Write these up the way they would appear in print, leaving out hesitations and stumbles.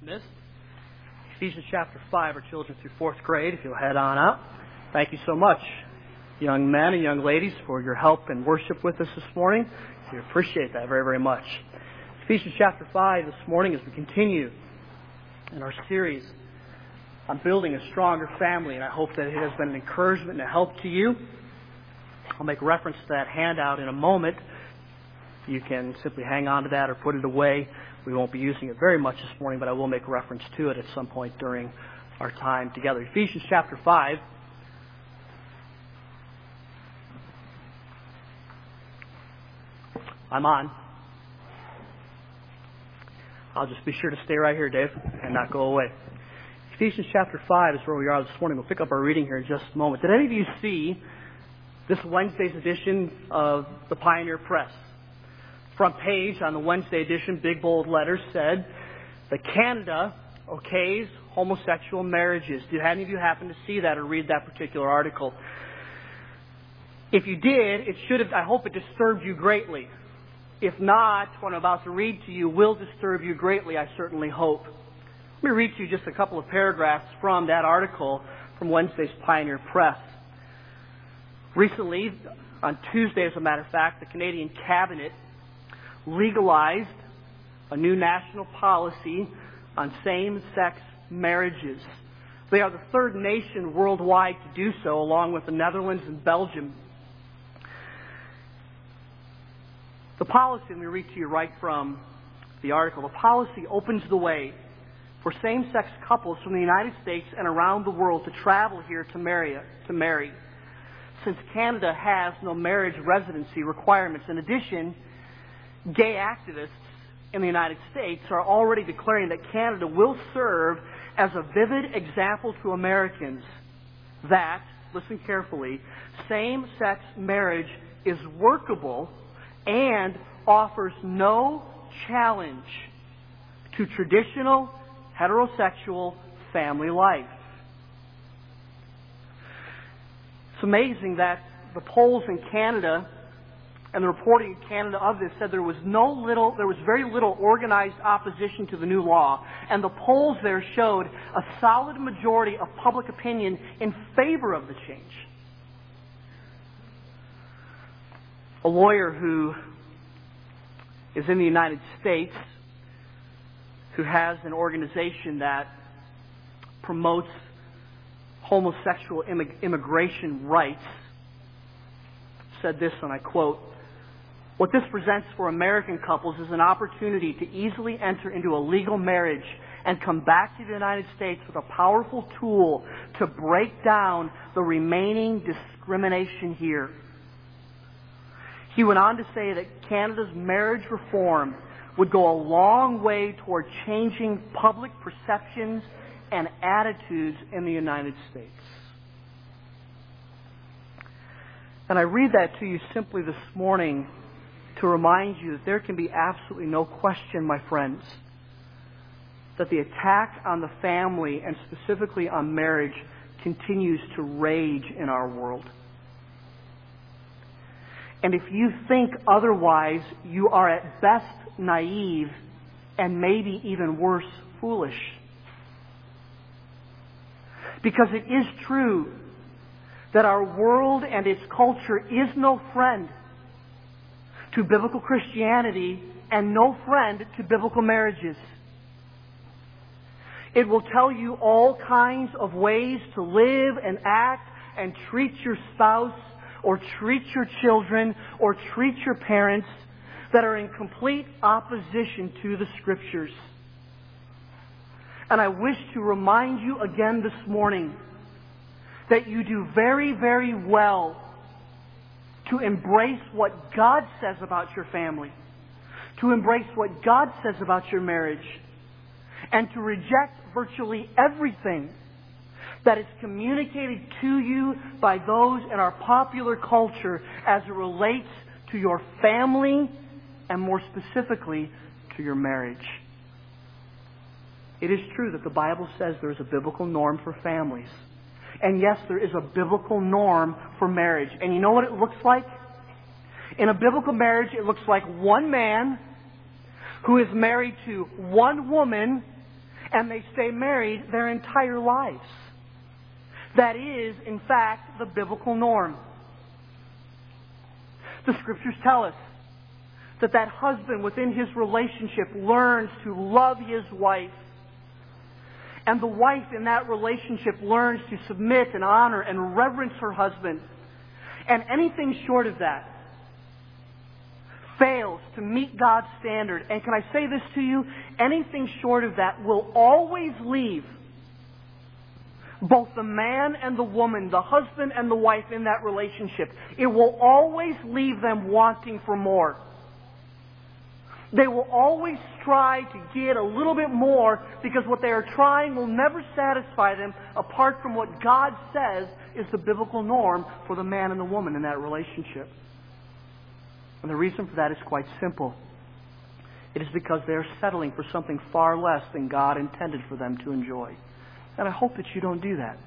dismissed. Ephesians chapter 5, our children through 4th grade, if you'll head on up. Thank you so much, young men and young ladies, for your help and worship with us this morning. We appreciate that very, very much. Ephesians chapter 5 this morning as we continue in our series on building a stronger family, and I hope that it has been an encouragement and a help to you. I'll make reference to that handout in a moment. You can simply hang on to that or put it away. We won't be using it very much this morning, but I will make reference to it at some point during our time together. Ephesians chapter 5. I'm on. I'll just be sure to stay right here, Dave, and not go away. Ephesians chapter 5 is where we are this morning. We'll pick up our reading here in just a moment. Did any of you see this Wednesday's edition of the Pioneer Press? Front page on the Wednesday edition, big bold letters said that Canada okays homosexual marriages. Did any of you happen to see that or read that particular article? If you did, it should have, I hope it disturbed you greatly. If not, what I'm about to read to you will disturb you greatly, I certainly hope. Let me read to you just a couple of paragraphs from that article from Wednesday's Pioneer Press. Recently, on Tuesday, as a matter of fact, the Canadian Cabinet legalized a new national policy on same-sex marriages. They are the third nation worldwide to do so, along with the Netherlands and Belgium. The policy, let me read to you right from the article, the policy opens the way for same-sex couples from the United States and around the world to travel here to marry. Since Canada has no marriage residency requirements. In addition, gay activists in the United States are already declaring that Canada will serve as a vivid example to Americans that, listen carefully, same-sex marriage is workable and offers no challenge to traditional heterosexual family life. It's amazing that the polls in Canada and the reporting in Canada of this said there was very little organized opposition to the new law, and the polls there showed a solid majority of public opinion in favor of the change. A lawyer who is in the United States, who has an organization that promotes homosexual immigration rights, said this, and I quote, "What this presents for American couples is an opportunity to easily enter into a legal marriage and come back to the United States with a powerful tool to break down the remaining discrimination here." He went on to say that Canada's marriage reform would go a long way toward changing public perceptions and attitudes in the United States. And I read that to you simply this morning to remind you that there can be absolutely no question, my friends, that the attack on the family and specifically on marriage continues to rage in our world. And if you think otherwise, you are at best naive and maybe even worse, foolish. Because it is true that our world and its culture is no friend to biblical Christianity and no friend to biblical marriages. It will tell you all kinds of ways to live and act and treat your spouse or treat your children or treat your parents that are in complete opposition to the Scriptures. And I wish to remind you again this morning that you do very, very well to embrace what God says about your family, to embrace what God says about your marriage, and to reject virtually everything that is communicated to you by those in our popular culture as it relates to your family and more specifically to your marriage. It is true that the Bible says there is a biblical norm for families. And yes, there is a biblical norm for marriage. And you know what it looks like? In a biblical marriage, it looks like one man who is married to one woman and they stay married their entire lives. That is, in fact, the biblical norm. The Scriptures tell us that husband within his relationship learns to love his wife. And the wife in that relationship learns to submit and honor and reverence her husband. And anything short of that fails to meet God's standard. And can I say this to you? Anything short of that will always leave both the man and the woman, the husband and the wife in that relationship. It will always leave them wanting for more. They will always try to get a little bit more because what they are trying will never satisfy them apart from what God says is the biblical norm for the man and the woman in that relationship. And the reason for that is quite simple. It is because they are settling for something far less than God intended for them to enjoy. And I hope that you don't do that.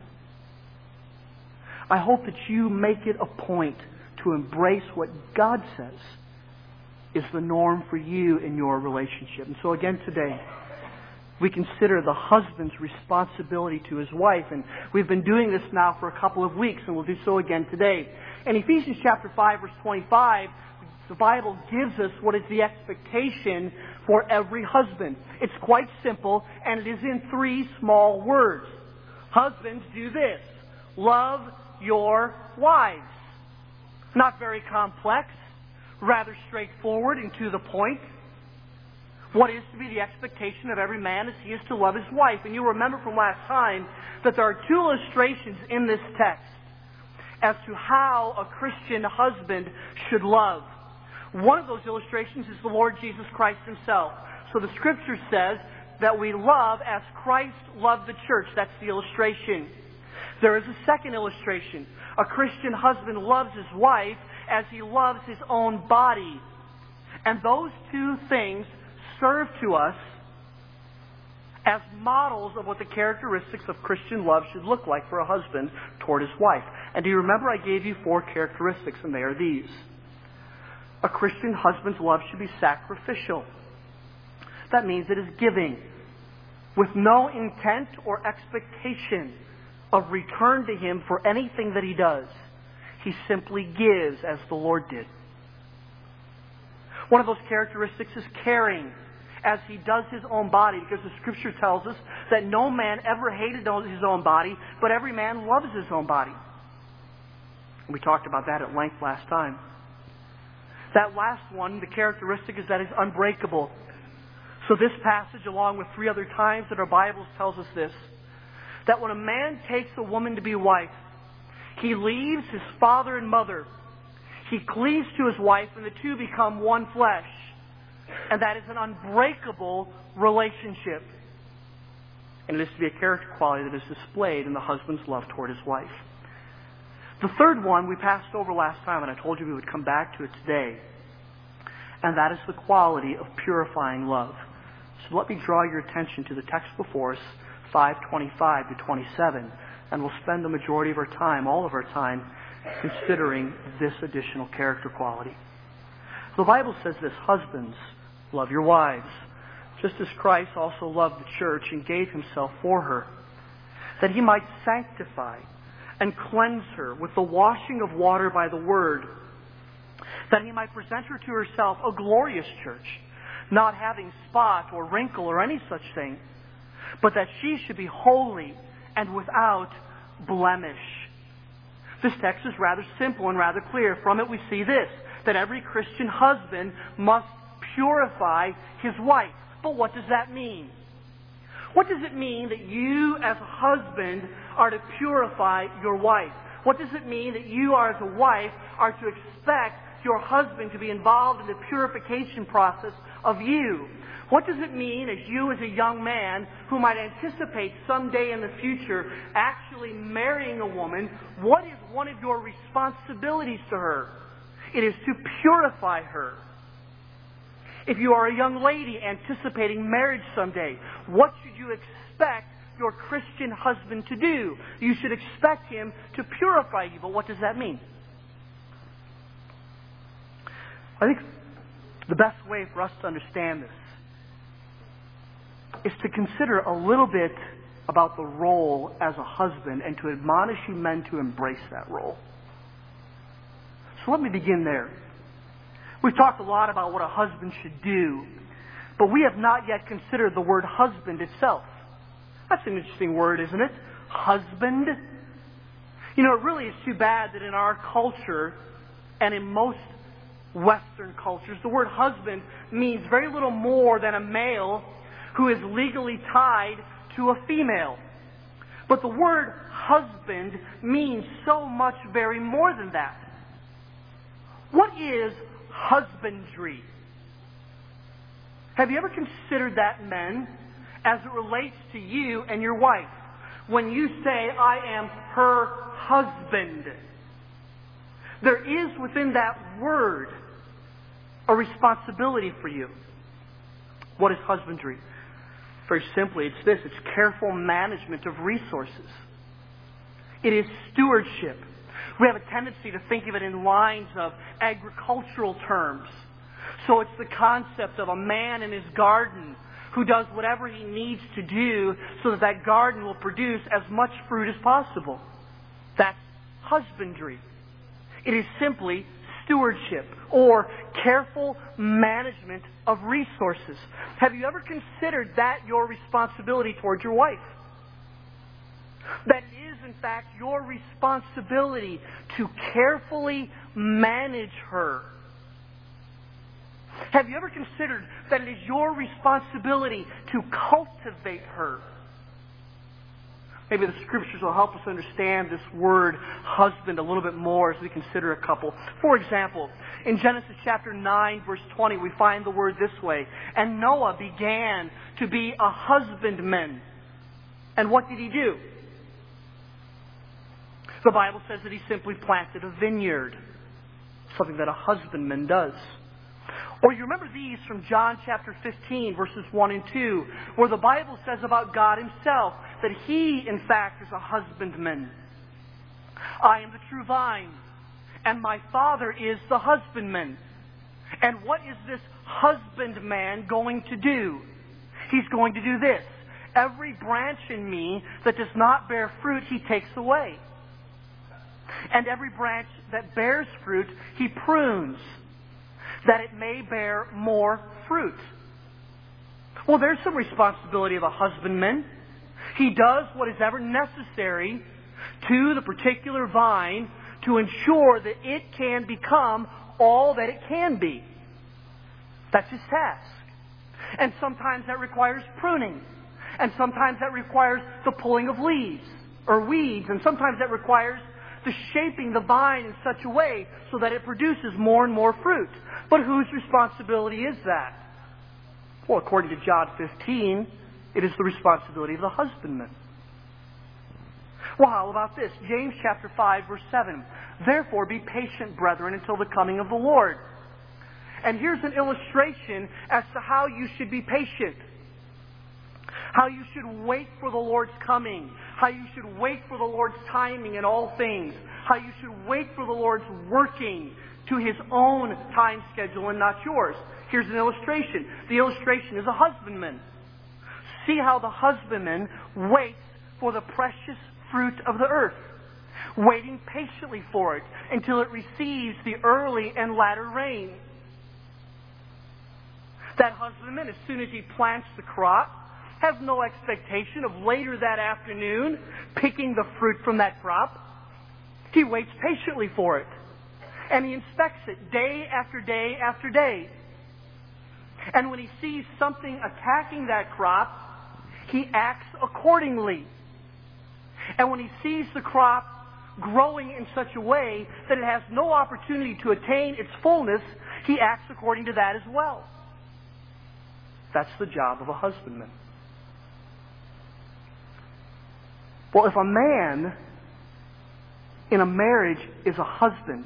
I hope that you make it a point to embrace what God says is the norm for you in your relationship. And so again today, we consider the husband's responsibility to his wife. And we've been doing this now for a couple of weeks, and we'll do so again today. In Ephesians chapter 5, verse 25, the Bible gives us what is the expectation for every husband. It's quite simple, and it is in 3 small words. Husbands, do this. Love your wives. Not very complex. Rather straightforward and to the point. What is to be the expectation of every man is he is to love his wife. And you'll remember from last time that there are 2 illustrations in this text as to how a Christian husband should love. One of those illustrations is the Lord Jesus Christ himself. So the Scripture says that we love as Christ loved the church. That's the illustration. There is a second illustration. A Christian husband loves his wife as he loves his own body. And those 2 things serve to us as models of what the characteristics of Christian love should look like for a husband toward his wife. And do you remember I gave you 4 characteristics, and they are these. A Christian husband's love should be sacrificial. That means it is giving, with no intent or expectation of return to him for anything that he does. He simply gives as the Lord did. One of those characteristics is caring as he does his own body, because the Scripture tells us that no man ever hated his own body, but every man loves his own body. We talked about that at length last time. That last one, the characteristic is that it's unbreakable. So this passage, along with 3 other times that our Bibles tells us this, that when a man takes a woman to be wife, he leaves his father and mother. He cleaves to his wife, and the 2 become one flesh. And that is an unbreakable relationship. And it is to be a character quality that is displayed in the husband's love toward his wife. The third one we passed over last time, and I told you we would come back to it today. And that is the quality of purifying love. So let me draw your attention to the text before us, 5:25 to 27. And we'll spend the majority of our time, all of our time, considering this additional character quality. The Bible says this: husbands, love your wives, just as Christ also loved the church and gave himself for her, that he might sanctify and cleanse her with the washing of water by the word, that he might present her to herself a glorious church, not having spot or wrinkle or any such thing, but that she should be holy and without blemish. This text is rather simple and rather clear. From it we see this, that every Christian husband must purify his wife. But what does that mean? What does it mean that you as a husband are to purify your wife? What does it mean that you as a wife are to expect your husband to be involved in the purification process of you? What does it mean as you as a young man who might anticipate someday in the future actually marrying a woman? What is one of your responsibilities to her? It is to purify her. If you are a young lady anticipating marriage someday, what should you expect your Christian husband to do? You should expect him to purify you. But what does that mean? I think the best way for us to understand this is to consider a little bit about the role as a husband and to admonish you men to embrace that role. So let me begin there. We've talked a lot about what a husband should do, but we have not yet considered the word husband itself. That's an interesting word, isn't it? Husband. You know, it really is too bad that in our culture and in most Western cultures, the word husband means very little more than a male who is legally tied to a female. But the word husband means so much very more than that. What is husbandry? Have you ever considered that, men, as it relates to you and your wife? When you say, I am her husband, there is within that word a responsibility for you. What is husbandry? Very simply, it's this. It's careful management of resources. It is stewardship. We have a tendency to think of it in lines of agricultural terms. So it's the concept of a man in his garden who does whatever he needs to do so that that garden will produce as much fruit as possible. That's husbandry. It is simply stewardship or careful management of resources. Have you ever considered that your responsibility towards your wife? That it is, in fact, your responsibility to carefully manage her. Have you ever considered that it is your responsibility to cultivate her? Maybe the Scriptures will help us understand this word husband a little bit more as we consider a couple. For example, in Genesis chapter 9, verse 20, we find the word this way. And Noah began to be a husbandman. And what did he do? The Bible says that he simply planted a vineyard. Something that a husbandman does. Or you remember these from John chapter 15, verses 1 and 2, where the Bible says about God Himself that He, in fact, is a husbandman. I am the true vine, and my Father is the husbandman. And what is this husbandman going to do? He's going to do this. Every branch in me that does not bear fruit, He takes away. And every branch that bears fruit, He prunes, that it may bear more fruit. Well, there's some responsibility of a husbandman. He does what is ever necessary to the particular vine to ensure that it can become all that it can be. That's his task. And sometimes that requires pruning. And sometimes that requires the pulling of leaves or weeds. And sometimes that requires the shaping the vine in such a way so that it produces more and more fruit. But whose responsibility is that? Well, according to John 15, it is the responsibility of the husbandman. Well, how about this? James chapter 5, verse 7. Therefore be patient, brethren, until the coming of the Lord. And here's an illustration as to how you should be patient. How you should wait for the Lord's coming. How you should wait for the Lord's timing in all things. How you should wait for the Lord's working to His own time schedule and not yours. Here's an illustration. The illustration is a husbandman. See how the husbandman waits for the precious fruit of the earth, waiting patiently for it until it receives the early and latter rain. That husbandman, as soon as he plants the crop, has no expectation of later that afternoon picking the fruit from that crop. He waits patiently for it. And he inspects it day after day after day. And when he sees something attacking that crop, he acts accordingly. And when he sees the crop growing in such a way that it has no opportunity to attain its fullness, he acts according to that as well. That's the job of a husbandman. Well, if a man in a marriage is a husband,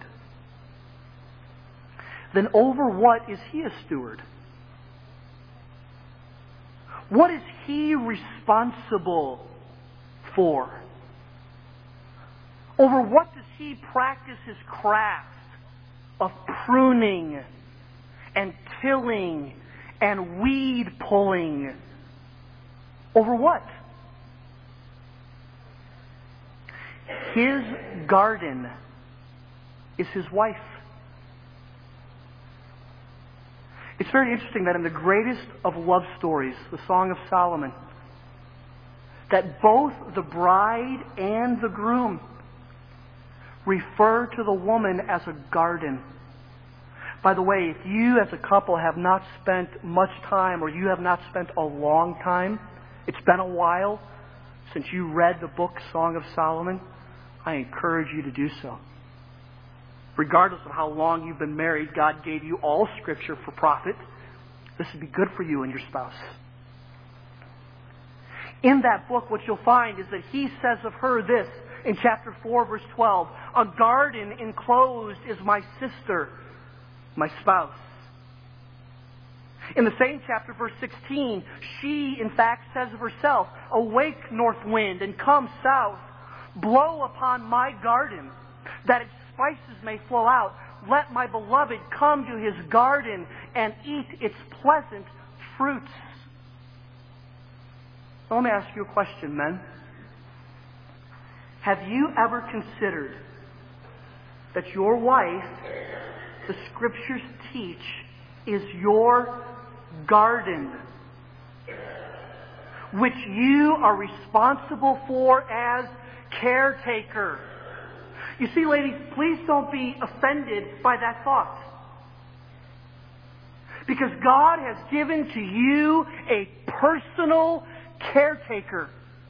then over what is he a steward? What is he responsible for? Over what does he practice his craft of pruning and tilling and weed pulling? Over what? His garden is his wife. It's very interesting that in the greatest of love stories, the Song of Solomon, that both the bride and the groom refer to the woman as a garden. By the way, if you as a couple have not spent much time, or you have not spent a long time, it's been a while since you read the book Song of Solomon, I encourage you to do so. Regardless of how long you've been married, God gave you all Scripture for profit. This would be good for you and your spouse. In that book, what you'll find is that he says of her this in chapter 4, verse 12, "A garden enclosed is my sister, my spouse." In the same chapter, verse 16, she, in fact, says of herself, "Awake, north wind, and come south. Blow upon my garden, that its spices may flow out. Let my beloved come to his garden and eat its pleasant fruits." So let me ask you a question, men. Have you ever considered that your wife, the Scriptures teach, is your garden, which you are responsible for as caretaker? You see, ladies, please don't be offended by that thought. Because God has given to you a personal caretaker.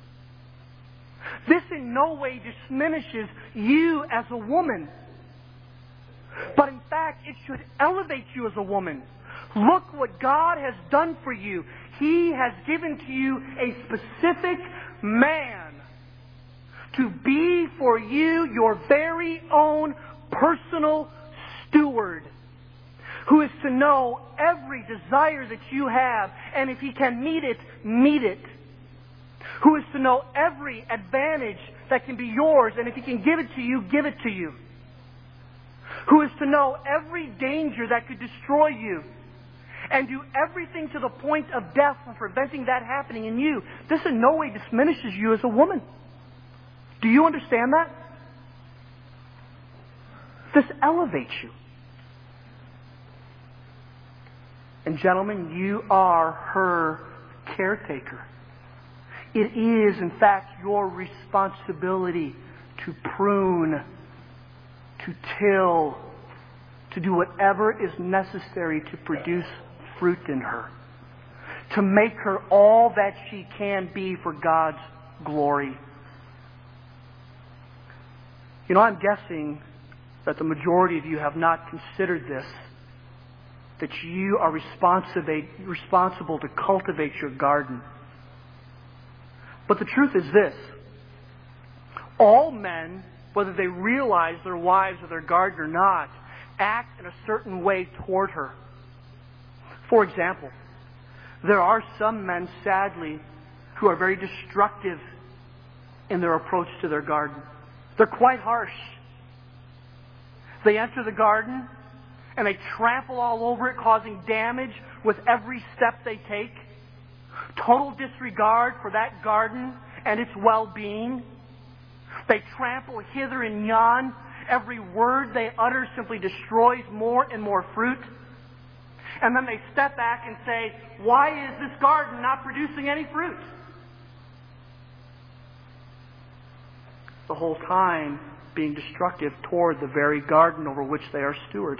This in no way diminishes you as a woman. But in fact, it should elevate you as a woman. Look what God has done for you. He has given to you a specific man to be for you your very own personal steward, who is to know every desire that you have, and if he can meet it, meet it. Who is to know every advantage that can be yours, and if he can give it to you, give it to you. Who is to know every danger that could destroy you, and do everything to the point of death for preventing that happening in you. This in no way diminishes you as a woman. Do you understand that? This elevates you. And gentlemen, you are her caretaker. It is, in fact, your responsibility to prune, to till, to do whatever is necessary to produce fruit in her, to make her all that she can be for God's glory. You know, I'm guessing that the majority of you have not considered this, that you are responsible to cultivate your garden. But the truth is this: all men, whether they realize their wives or their garden or not, act in a certain way toward her. For example, there are some men, sadly, who are very destructive in their approach to their garden. They're quite harsh. They enter the garden and they trample all over it, causing damage with every step they take. Total disregard for that garden and its well-being. They trample hither and yon. Every word they utter simply destroys more and more fruit. And then they step back and say, "Why is this garden not producing any fruit?" The whole time being destructive toward the very garden over which they are steward.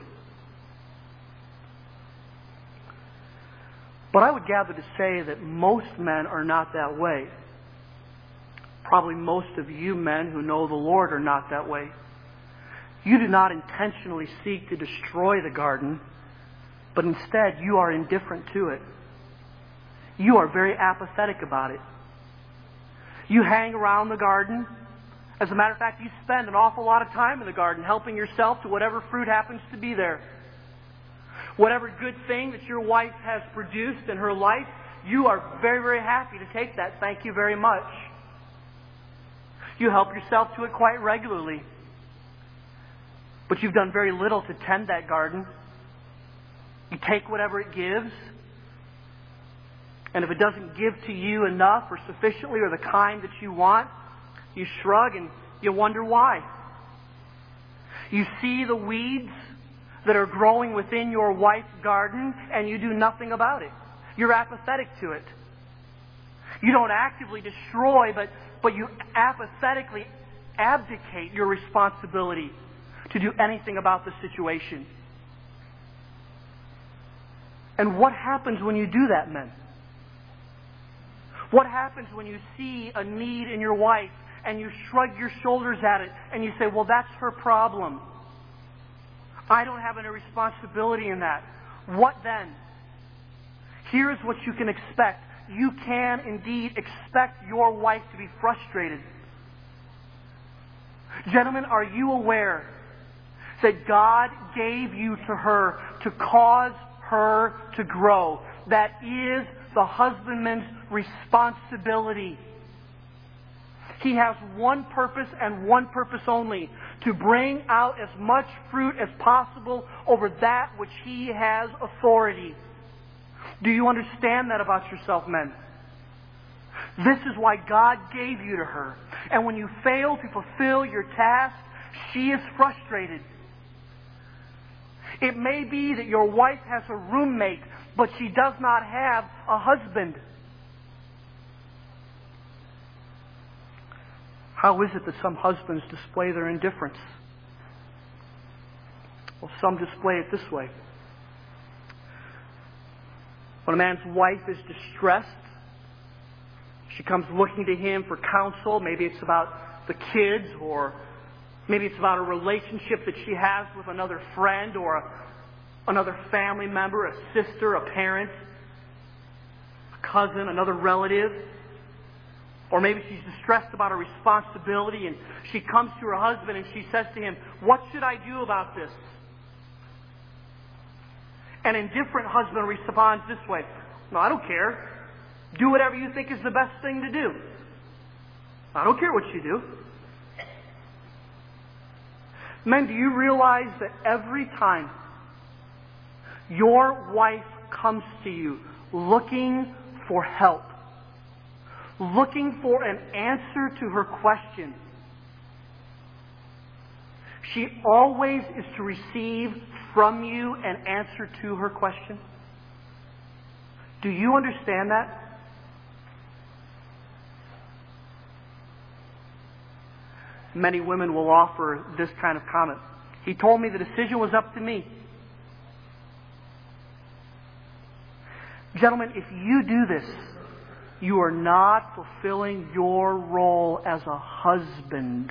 But I would gather to say that most men are not that way. Probably most of you men who know the Lord are not that way. You do not intentionally seek to destroy the garden, but instead you are indifferent to it. You are very apathetic about it. You hang around the garden. As a matter of fact, you spend an awful lot of time in the garden helping yourself to whatever fruit happens to be there. Whatever good thing that your wife has produced in her life, you are very, very happy to take that. Thank you very much. You help yourself to it quite regularly. But you've done very little to tend that garden. You take whatever it gives. And if it doesn't give to you enough or sufficiently or the kind that you want, you shrug and you wonder why. You see the weeds that are growing within your wife's garden and you do nothing about it. You're apathetic to it. You don't actively destroy, but you apathetically abdicate your responsibility to do anything about the situation. And what happens when you do that, men? What happens when you see a need in your wife and you shrug your shoulders at it and you say, well, that's her problem. I don't have any responsibility in that. What then? Here is what you can expect. You can indeed expect your wife to be frustrated. Gentlemen, are you aware that God gave you to her to cause her to grow? That is the husbandman's responsibility. He has one purpose and one purpose only: to bring out as much fruit as possible over that which he has authority. Do you understand that about yourself, men? This is why God gave you to her. And when you fail to fulfill your task, she is frustrated. It may be that your wife has a roommate, but she does not have a husband. How is it that some husbands display their indifference? Well, some display it this way. When a man's wife is distressed, she comes looking to him for counsel. Maybe it's about the kids, or maybe it's about a relationship that she has with another friend or another family member, a sister, a parent, a cousin, another relative. Or maybe she's distressed about a responsibility and she comes to her husband and she says to him, what should I do about this? An indifferent husband responds this way: no, I don't care. Do whatever you think is the best thing to do. I don't care what you do. Men, do you realize that every time your wife comes to you looking for help, looking for an answer to her question, she always is to receive from you an answer to her question? Do you understand that? Many women will offer this kind of comment: he told me the decision was up to me. Gentlemen, if you do this, you are not fulfilling your role as a husband.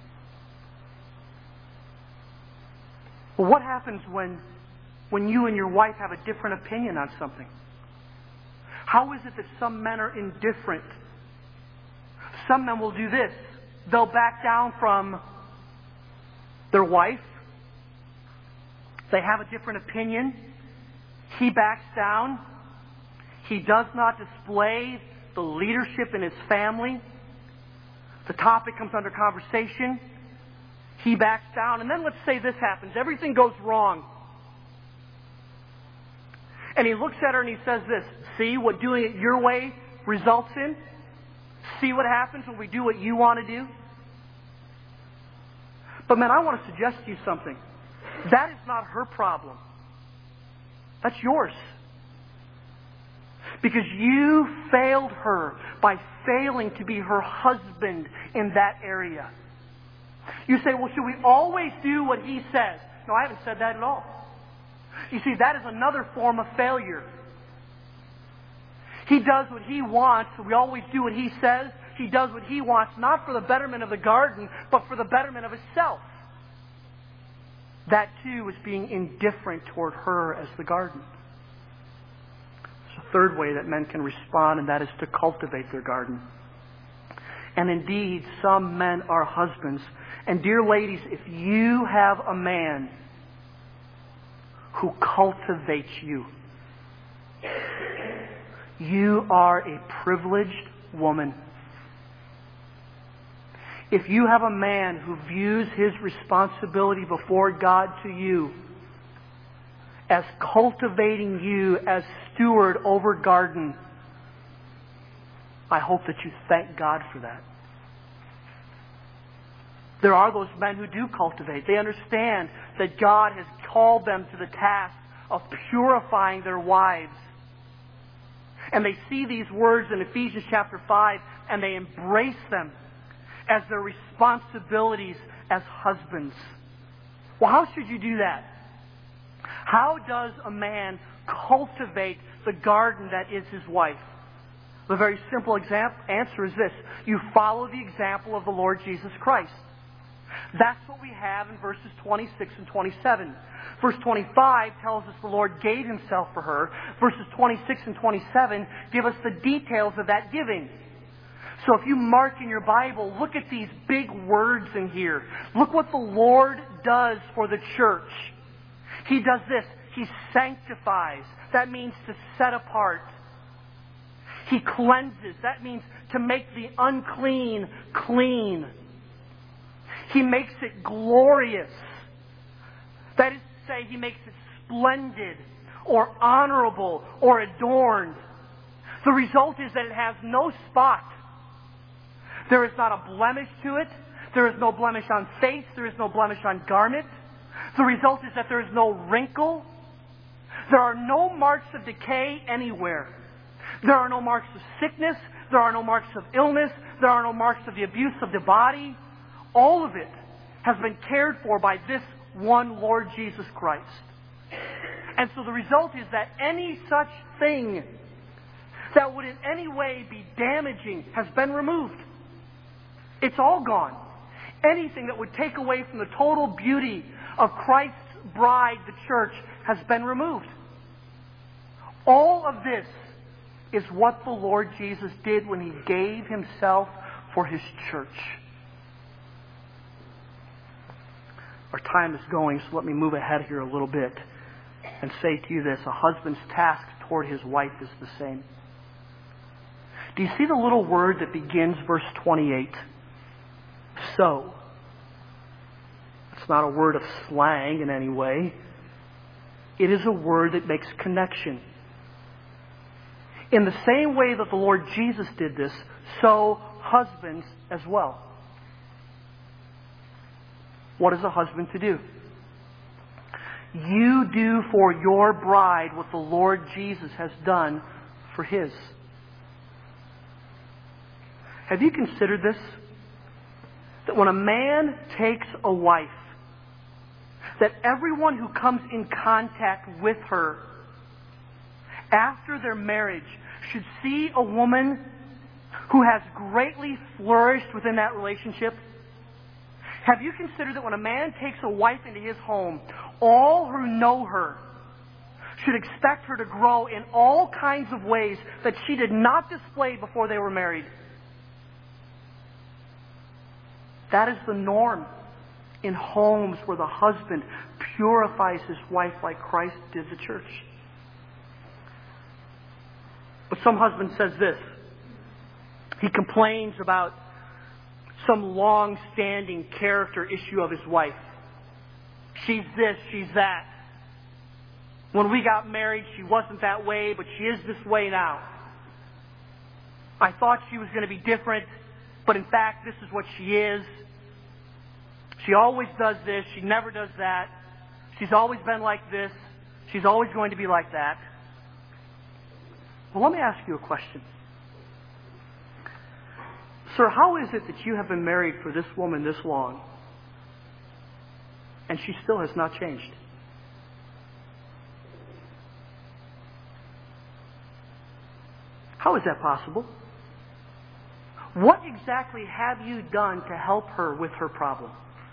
Well, what happens when you and your wife have a different opinion on something? How is it that some men are indifferent? Some men will do this. They'll back down from their wife. They have a different opinion. He backs down. He does not display the leadership in his family. The topic comes under conversation. He backs down. And then let's say this happens. Everything goes wrong. And he looks at her and he says this: see what doing it your way results in? See what happens when we do what you want to do? But man, I want to suggest to you something. That is not her problem. That's yours. Because you failed her by failing to be her husband in that area. You say, well, should we always do what he says? No, I haven't said that at all. You see, that is another form of failure. He does what he wants, so we always do what he says. He does what he wants, not for the betterment of the garden, but for the betterment of himself. That too is being indifferent toward her as the garden. There's a third way that men can respond, and that is to cultivate their garden. And indeed, some men are husbands. And dear ladies, if you have a man who cultivates you, you are a privileged woman. If you have a man who views his responsibility before God to you as cultivating you as steward over garden, I hope that you thank God for that. There are those men who do cultivate. They understand that God has called them to the task of purifying their wives. And they see these words in Ephesians chapter 5 and they embrace them as their responsibilities as husbands. Well, how should you do that? How does a man cultivate the garden that is his wife? The very simple answer is this. You follow the example of the Lord Jesus Christ. That's what we have in verses 26 and 27. Verse 25 tells us the Lord gave Himself for her. Verses 26 and 27 give us the details of that giving. So if you mark in your Bible, look at these big words in here. Look what the Lord does for the church. He does this. He sanctifies. That means to set apart. He cleanses. That means to make the unclean clean. He makes it glorious. That is to say, He makes it splendid or honorable or adorned. The result is that it has no spot. There is not a blemish to it. There is no blemish on face. There is no blemish on garment. The result is that there is no wrinkle. There are no marks of decay anywhere. There are no marks of sickness. There are no marks of illness. There are no marks of the abuse of the body. All of it has been cared for by this one Lord Jesus Christ. And so the result is that any such thing that would in any way be damaging has been removed. It's all gone. Anything that would take away from the total beauty of Christ's bride, the church, has been removed. All of this is what the Lord Jesus did when He gave Himself for His church. Our time is going, so let me move ahead here a little bit and say to you this. A husband's task toward his wife is the same. Do you see the little word that begins verse 28? So. It's not a word of slang in any way. It is a word that makes connection. In the same way that the Lord Jesus did this, so husbands as well. What is a husband to do? You do for your bride what the Lord Jesus has done for His. Have you considered this? That when a man takes a wife, that everyone who comes in contact with her after their marriage should see a woman who has greatly flourished within that relationship? Have you considered that when a man takes a wife into his home, all who know her should expect her to grow in all kinds of ways that she did not display before they were married? That is the norm in homes where the husband purifies his wife like Christ did the church. But some husband says this. He complains about some long-standing character issue of his wife. She's this, she's that. When we got married, she wasn't that way, but she is this way now. I thought she was going to be different, but in fact, this is what she is. She always does this, she never does that. She's always been like this. She's always going to be like that. Well, let me ask you a question. Sir, how is it that you have been married for this woman this long, and she still has not changed? How is that possible? What exactly have you done to help her with her problem?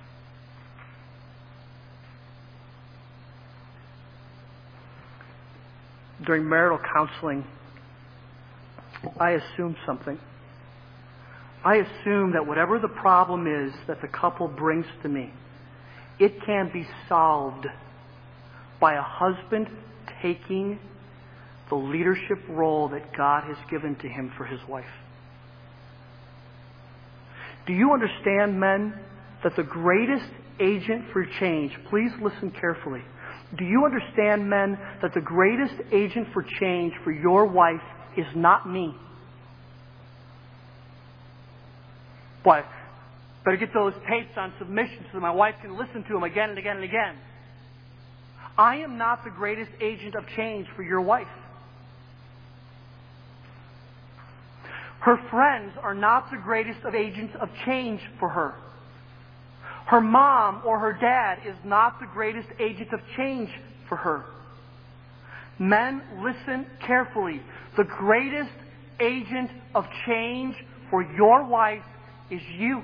During marital counseling, I assumed something. I assume that whatever the problem is that the couple brings to me, it can be solved by a husband taking the leadership role that God has given to him for his wife. Do you understand, men, that the greatest agent for change, please listen carefully. Do you understand, men, that the greatest agent for change for your wife is not me? Boy, better get those tapes on submission so that my wife can listen to them again and again and again. I am not the greatest agent of change for your wife. Her friends are not the greatest of agents of change for her. Her mom or her dad is not the greatest agent of change for her. Men, listen carefully. The greatest agent of change for your wife is you.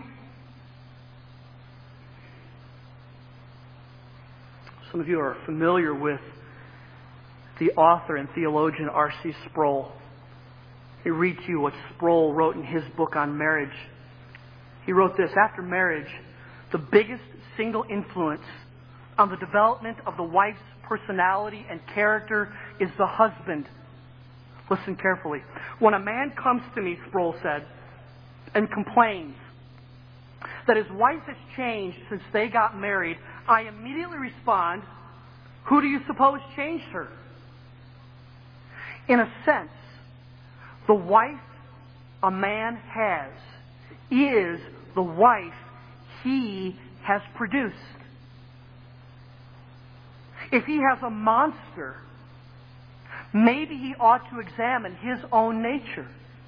Some of you are familiar with the author and theologian R.C. Sproul. He read to you what Sproul wrote in his book on marriage. He wrote this: after marriage, the biggest single influence on the development of the wife's personality and character is the husband. Listen carefully. When a man comes to me, Sproul said, and complains that his wife has changed since they got married, I immediately respond, who do you suppose changed her? In a sense, the wife a man has is the wife he has produced. If he has a monster, maybe he ought to examine his own nature.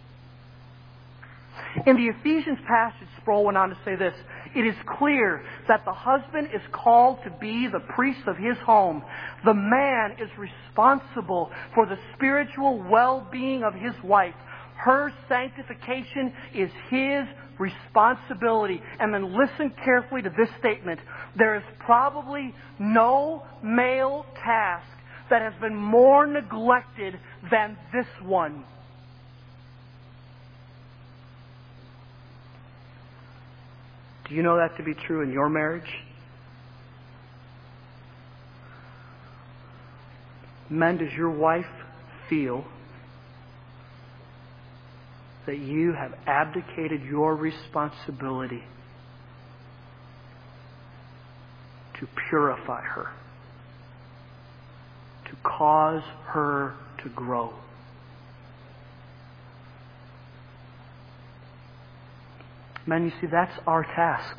In the Ephesians passage, Sproul went on to say this: it is clear that the husband is called to be the priest of his home. The man is responsible for the spiritual well-being of his wife. Her sanctification is his responsibility. And then listen carefully to this statement. There is probably no male task that has been more neglected than this one. Do you know that to be true in your marriage? Men, does your wife feel that you have abdicated your responsibility to purify her, to cause her to grow? Men, you see, that's our task.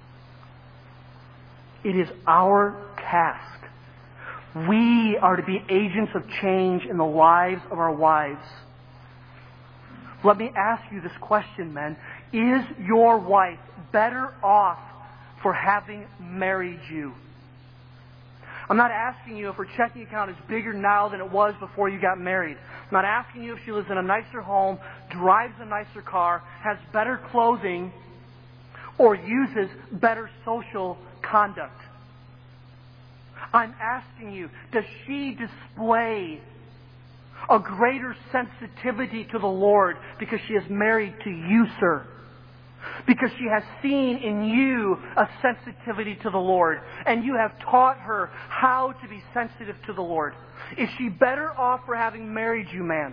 It is our task. We are to be agents of change in the lives of our wives. Let me ask you this question, men. Is your wife better off for having married you? I'm not asking you if her checking account is bigger now than it was before you got married. I'm not asking you if she lives in a nicer home, drives a nicer car, has better clothing, or uses better social conduct. I'm asking you, does she display a greater sensitivity to the Lord because she is married to you, sir? Because she has seen in you a sensitivity to the Lord, and you have taught her how to be sensitive to the Lord. Is she better off for having married you, man?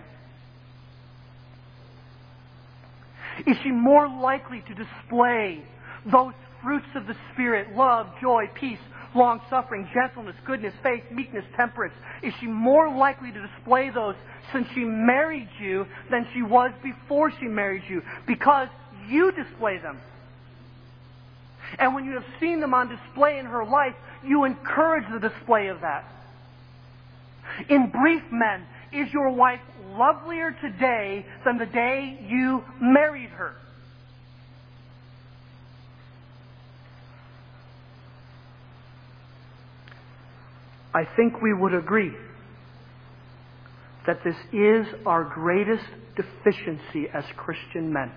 Is she more likely to display those fruits of the Spirit: love, joy, peace, long-suffering, gentleness, goodness, faith, meekness, temperance? Is she more likely to display those since she married you than she was before she married you? Because you display them. And when you have seen them on display in her life, you encourage the display of that. In brief, men, is your wife lovelier today than the day you married her? I think we would agree that this is our greatest deficiency as Christian men.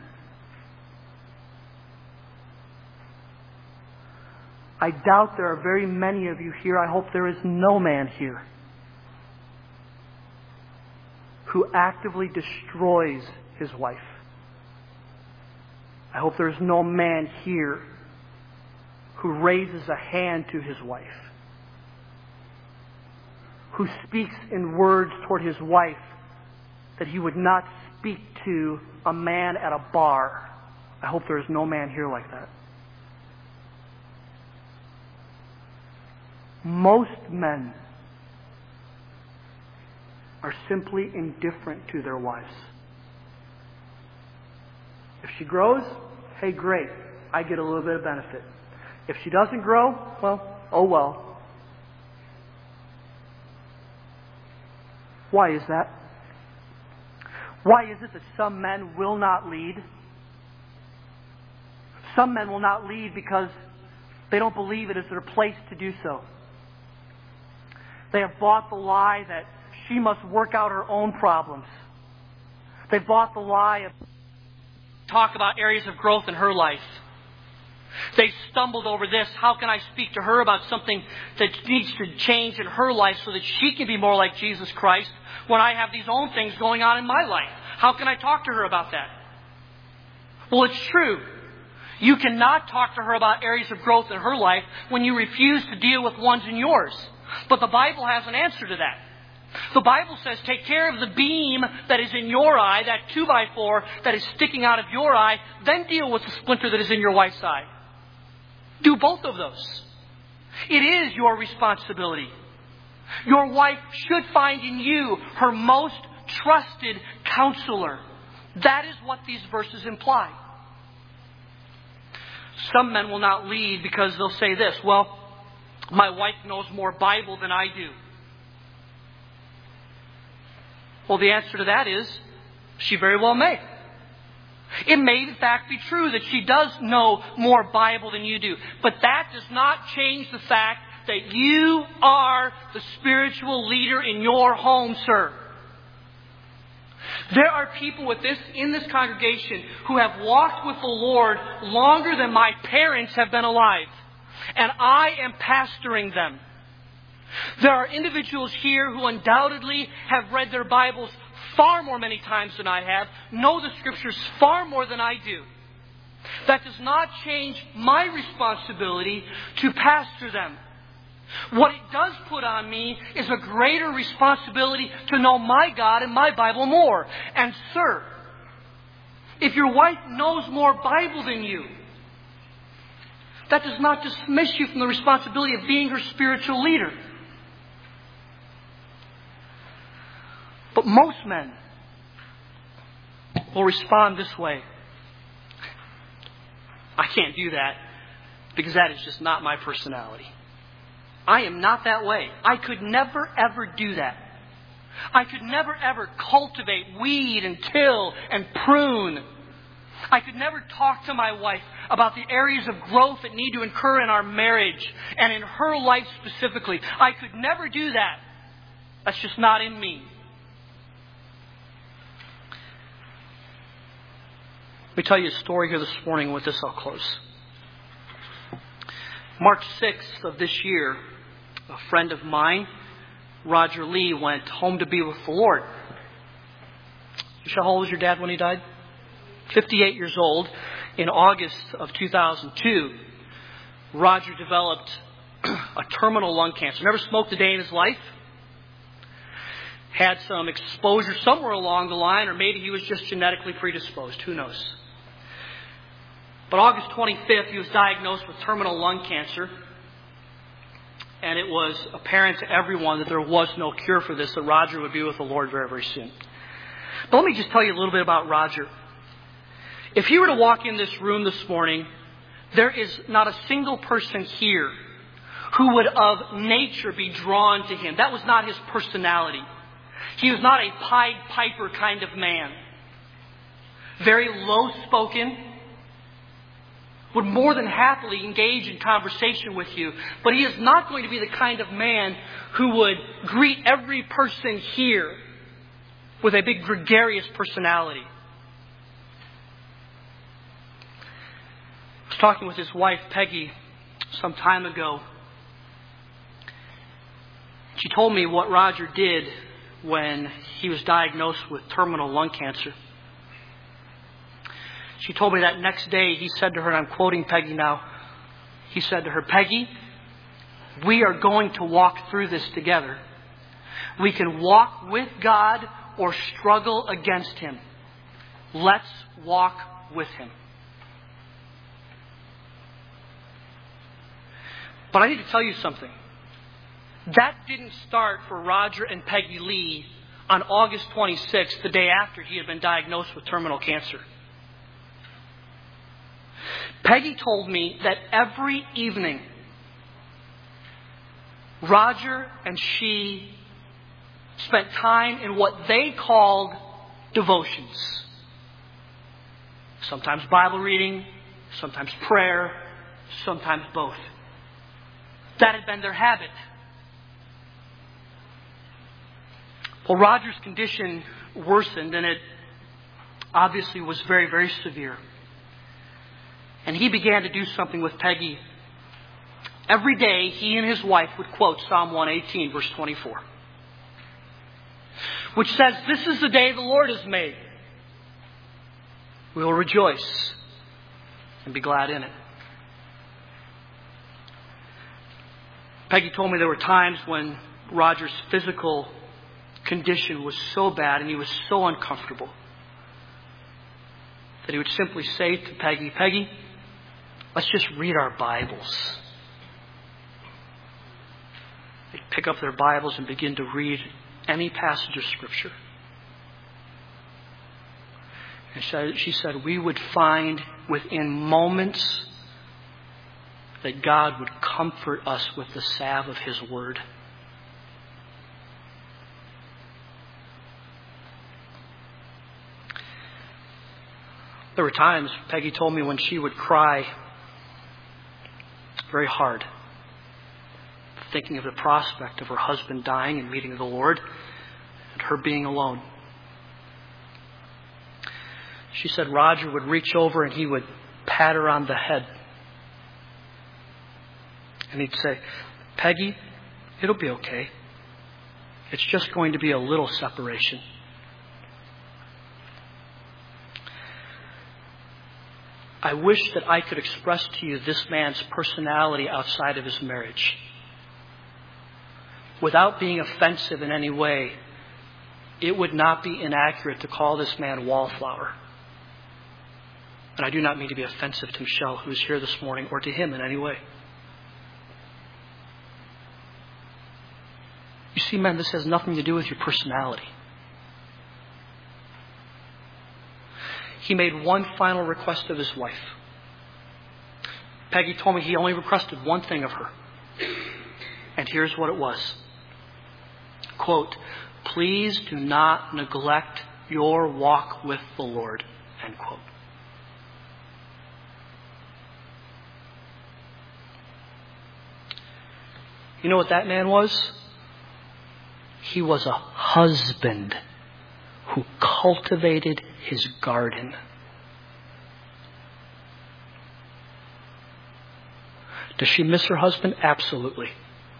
I doubt there are very many of you here, I hope there is no man here, who actively destroys his wife. I hope there is no man here who raises a hand to his wife, who speaks in words toward his wife that he would not speak to a man at a bar. I hope there is no man here like that. Most men are simply indifferent to their wives. If she grows, hey, great, I get a little bit of benefit. If she doesn't grow, well, oh well. Why is that? Why is it that some men will not lead? Some men will not lead because they don't believe it is their place to do so. They have bought the lie that she must work out her own problems. They've bought the lie of talk about areas of growth in her life. They stumbled over this. How can I speak to her about something that needs to change in her life so that she can be more like Jesus Christ when I have these own things going on in my life? How can I talk to her about that? Well, it's true. You cannot talk to her about areas of growth in her life when you refuse to deal with ones in yours. But the Bible has an answer to that. The Bible says, take care of the beam that is in your eye, that 2x4 that is sticking out of your eye, then deal with the splinter that is in your wife's eye. Do both of those. It is your responsibility. Your wife should find in you her most trusted counselor. That is what these verses imply. Some men will not lead because they'll say this, well, my wife knows more Bible than I do. Well, the answer to that is, she very well may. It may in fact be true that she does know more Bible than you do. But that does not change the fact that you are the spiritual leader in your home, sir. There are people in this congregation who have walked with the Lord longer than my parents have been alive. And I am pastoring them. There are individuals here who undoubtedly have read their Bibles far more many times than I have, know the Scriptures far more than I do. That does not change my responsibility to pastor them. What it does put on me is a greater responsibility to know my God and my Bible more. And sir, if your wife knows more Bible than you, that does not dismiss you from the responsibility of being her spiritual leader. But most men will respond this way. I can't do that because that is just not my personality. I am not that way. I could never ever do that. I could never ever cultivate, weed and till and prune. I could never talk to my wife about the areas of growth that need to occur in our marriage and in her life specifically. I could never do that. That's just not in me. Let me tell you a story here this morning. With this, I'll close. March 6th of this year, a friend of mine, Roger Lee, went home to be with the Lord. How old was your dad when he died? 58 years old. In August of 2002, Roger developed a terminal lung cancer. Never smoked a day in his life. Had some exposure somewhere along the line, or maybe he was just genetically predisposed. Who knows? But August 25th, he was diagnosed with terminal lung cancer. And it was apparent to everyone that there was no cure for this, that Roger would be with the Lord very, very soon. But let me just tell you a little bit about Roger. If he were to walk in this room this morning, there is not a single person here who would of nature be drawn to him. That was not his personality. He was not a Pied Piper kind of man. Very low-spoken. Would more than happily engage in conversation with you. But he is not going to be the kind of man who would greet every person here with a big gregarious personality. I was talking with his wife, Peggy, some time ago. She told me what Roger did when he was diagnosed with terminal lung cancer. She told me that next day he said to her, and I'm quoting Peggy now, he said to her, Peggy, we are going to walk through this together. We can walk with God or struggle against Him. Let's walk with Him. But I need to tell you something. That didn't start for Roger and Peggy Lee on August 26th, the day after he had been diagnosed with terminal cancer. Peggy told me that every evening, Roger and she spent time in what they called devotions. Sometimes Bible reading, sometimes prayer, sometimes both. That had been their habit. Well, Roger's condition worsened, and it obviously was very, very severe. And he began to do something with Peggy. Every day, he and his wife would quote Psalm 118, verse 24, which says, "This is the day the Lord has made. We will rejoice and be glad in it." Peggy told me there were times when Roger's physical condition was so bad and he was so uncomfortable that he would simply say to Peggy, "Peggy, let's just read our Bibles." They'd pick up their Bibles and begin to read any passage of Scripture. And she said we would find within moments that God would comfort us with the salve of His Word. There were times, Peggy told me, when she would cry very hard, thinking of the prospect of her husband dying and meeting the Lord and her being alone. She said Roger would reach over and he would pat her on the head. And he'd say, "Peggy, it'll be okay. It's just going to be a little separation." I wish that I could express to you this man's personality outside of his marriage. Without being offensive in any way, it would not be inaccurate to call this man Wallflower. And I do not mean to be offensive to Michelle, who is here this morning, or to him in any way. You see, men, this has nothing to do with your personality. He made one final request of his wife. Peggy told me he only requested one thing of her. And here's what it was. Quote, "Please do not neglect your walk with the Lord." End quote. You know what that man was? He was a husband who cultivated his garden. Does she miss her husband? Absolutely.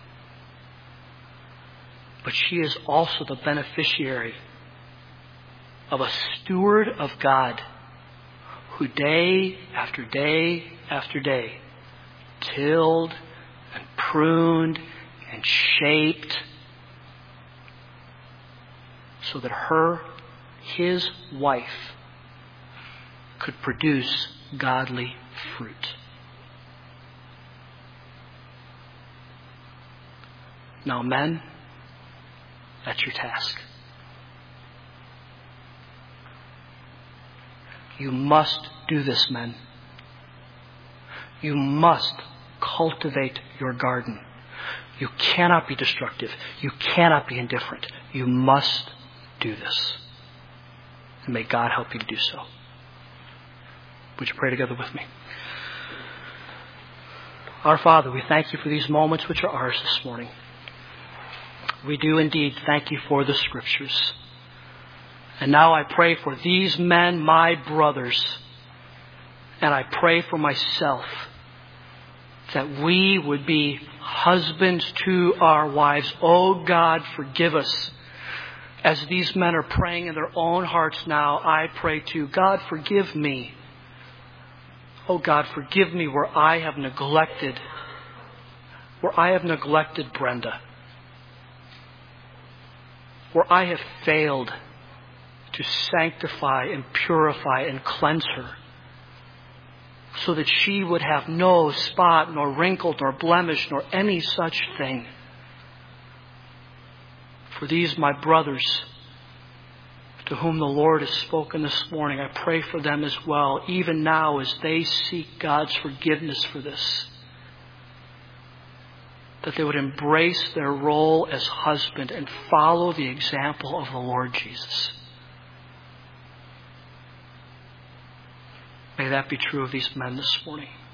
But she is also the beneficiary of a steward of God who day after day after day tilled and pruned and shaped so that his wife could produce godly fruit. Now, men, that's your task. You must do this, men. You must cultivate your garden. You cannot be destructive. You cannot be indifferent. You must do this. And may God help you to do so. Would you pray together with me? Our Father, we thank you for these moments which are ours this morning. We do indeed thank you for the Scriptures. And now I pray for these men, my brothers, and I pray for myself, that we would be husbands to our wives. Oh God, forgive us. As these men are praying in their own hearts now, I pray too, God, forgive me. Oh God, forgive me where I have neglected Brenda. Where I have failed to sanctify and purify and cleanse her, so that she would have no spot, nor wrinkle, nor blemish, nor any such thing. For these, my brothers, to whom the Lord has spoken this morning, I pray for them as well, even now as they seek God's forgiveness for this. That they would embrace their role as husband and follow the example of the Lord Jesus. May that be true of these men this morning.